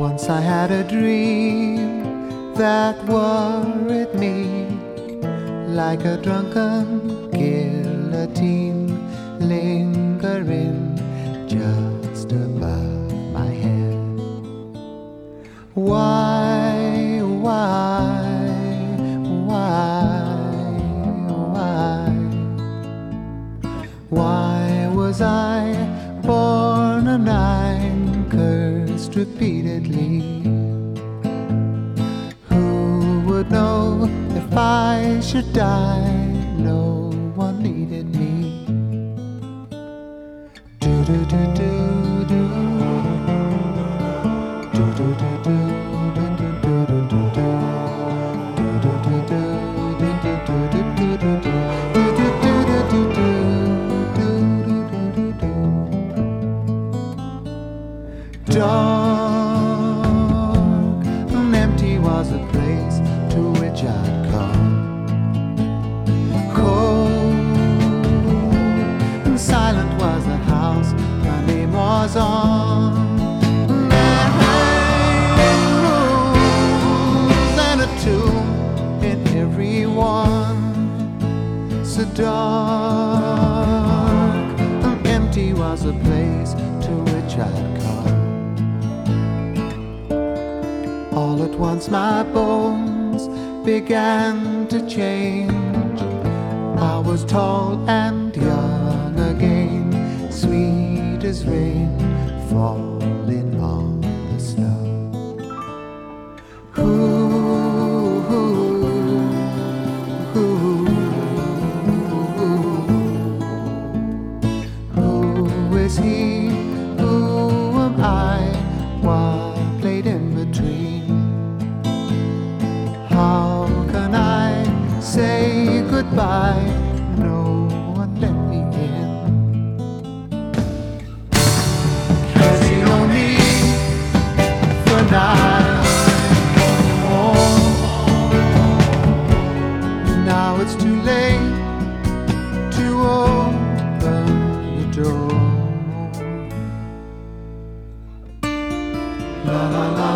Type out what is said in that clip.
Once I had a dream that worried me, like a drunken guillotine lingering just above my head. Why, why was I born a nine, cursed repeatedly? Who would know if I should die? No one needed me. Do do do do do. Do do do do do do do do do do. Do do do do do do do do do do. Dark and empty was the place to which I'd come. Cold and silent was the house my name was on. Nine rooms and a tomb in every one. So dark and empty was the place to which I'd come. All at once my bones began to change. I was tall and young again, sweet as rain falling on the snow. Who is he? Who am I? What played in between? How can I say goodbye? No one let me in. 'Cause you don't need for night. Oh, now it's too late to open the door. La la la.